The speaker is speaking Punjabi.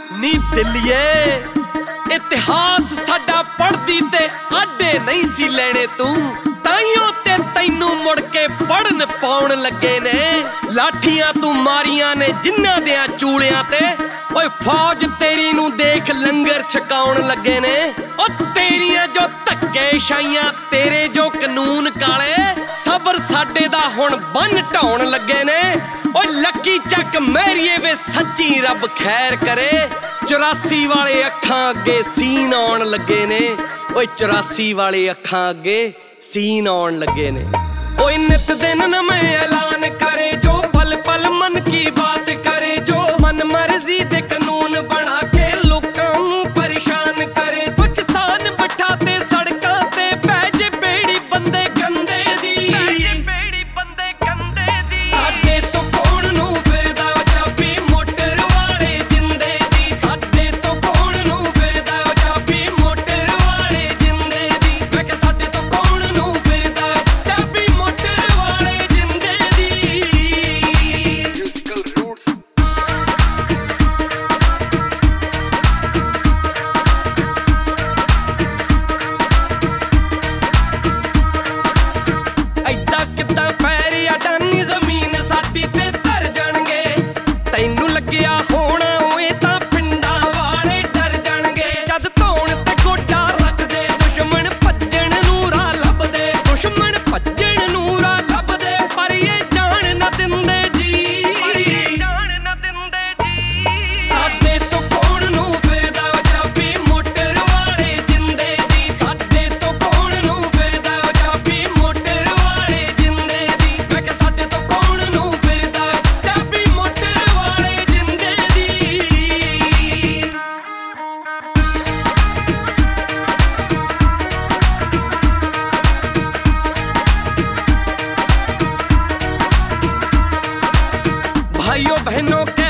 ਨੀ ਦਿੱਲੀਏ ਇਤਿਹਾਸ ਸਾਡਾ ਪੜ੍ਹਦੀ ਤੇ ਆਡੇ ਨਹੀਂ ਸੀ ਲੈਣੇ ਤੂੰ, ਤਾਈਓ ਤੇ ਤੈਨੂੰ ਮੁੜ ਕੇ ਪੜਨ ਪਾਉਣ ਲੱਗੇ ਨੇ। ਲਾਠੀਆਂ ਤੂੰ ਮਾਰੀਆਂ ਨੇ ਜਿਨ੍ਹਾਂ ਦਿਆਂ ਚੂਲਿਆਂ ਤੇ, ਓਏ ਫੌਜ ਤੇਰੀ ਨੂੰ ਦੇਖ ਲੰਗਰ ਛਕਾਉਣ ਲੱਗੇ ਨੇ। ਓ ਤੇਰੀਆਂ ਜੋ ਧੱਕੇਸ਼ਾਹੀਆਂ ਤੇਰੇ ਜੋ ਕਾਨੂੰਨ ਕਾਲੇ, ਸਬਰ ਸਾਡੇ ਦਾ ਹੁਣ ਬੰਨ ਢਾਉਣ ਲੱਗੇ ਨੇ। ਓਏ ਲੱਕੀ ਚੱਕ ਮੈਰੀਏ ਵੇ ਸੱਚੀ ਰੱਬ ਖੈਰ ਕਰੇ, 84 ਵਾਲੇ ਅੱਖਾਂ ਅੱਗੇ ਸੀਨ ਆਉਣ ਲੱਗੇ ਨੇ। ਓਏ 84 ਵਾਲੇ ਅੱਖਾਂ ਅੱਗੇ ਸੀਨ ਆਉਣ ਲੱਗੇ ਨੇ। ਓਏ ਨਿਤ ਦਿਨ ਨਵੇਂ ਐਲਾਨ ਕਰੇ, ਜੋ ਪਲ ਪਲ ਮਨ ਕੀ ਬਾਤ ਕਰੇ, ਜੋ ਮਨ ਮਰਜ਼ੀ ਦੇ ਕਾਨੂੰਨ ਬਣਾ ਕੇ ਲੋਕਾਂ ਨੂੰ ਪਰੇਸ਼ਾਨ ਕਰੇ। ਓਏ ਕਿਸਾਨ ਬਿਠਾ ਤੇ ਸੜਕਾਂ ਤੇ ਪੈ ਜੇ ਬੇੜੀ ਬੰਦੇ ਗੰਦੇ ਦੀ, ਸਾਡੇ ਤੋਂ ਕੌਣ ਨੂੰ ਫਿਰਦਾ ਚਾਬੀ ਮੋਟਰ ਵਾਲੇ ਜਿੰਦੇ ਦੀ, ਸਾਡੇ ਤੋਂ ਕੌਣ ਨੂੰ ਫਿਰਦਾ ਚਾਬੀ ਮੋਟਰ ਵਾਲੇ ਜਿੰਦੇ ਦੀ। ਮੈਂ ਕਿਹਾ ਸਾਡੇ ਤੋਂ ਕੌਣ ਨੂੰ ਫਿਰਦਾ ਚਾਬੀ ਮੋਟਰ ਵਾਲੇ ਜਿੰਦੇ ਦੀ। Musical roots. ਐਦਾਂ ਕਿੱਦਾਂ ਪੈਰ ਅਡਾਨੀ ਜ਼ਮੀਨ ਸਾਡੀ ਤੇ ਧਰ ਜਾਣਗੇ, ਤੈਨੂੰ ਲੱਗਿਆ ਹੋਣਾ ਓਏ ਤਾਂ ਪਿੰਡਾਂ ਵਾਲੇ ਡਰ ਜਾਣਗੇ। ਜਦ ਧੌਣ ਤੇ ਗੋਡਾ ਰੱਖਦੇ ਦੁਸ਼ਮਣ ਭੱਜਣ ਨੂੰ ਰਾਹ ਲੱਭਦੇ, ਦੁਸ਼ਮਣ ਭੱਜਣ ਨੂੰ ਰਾਹ ਲੱਭਦੇ, ਪਰ ਇਹ ਜਾਣ ਨਾ ਦਿੰਦੇ ਜੀ, ਸਾਡੇ ਤੋਂ ਕੌਣ ਨੂੰ ਫਿਰਦਾ ਚਾਬੀ ਮੋਟਰ ਵਾਲੇ ਜਿੰਦੇ ਦੀ, ਸਾਡੇ ਤੋਂ ਕੌਣ ਨੂੰ ਫਿਰਦਾ ਚਾਬੀ ਮੋਟਰ ਵਾਲੇ ਜਿੰਦੇ ਦੀ। ਮੈਂ ਕਿਹਾ ਸਾਡੇ ਤੋਂ ਕੌਣ ਨੂੰ ਫਿਰਦਾ ਚਾਬੀ ਮੋਟਰ ਵਾਲੇ ਜਿੰਦੇ ਦੀ। भाइयों बहनों के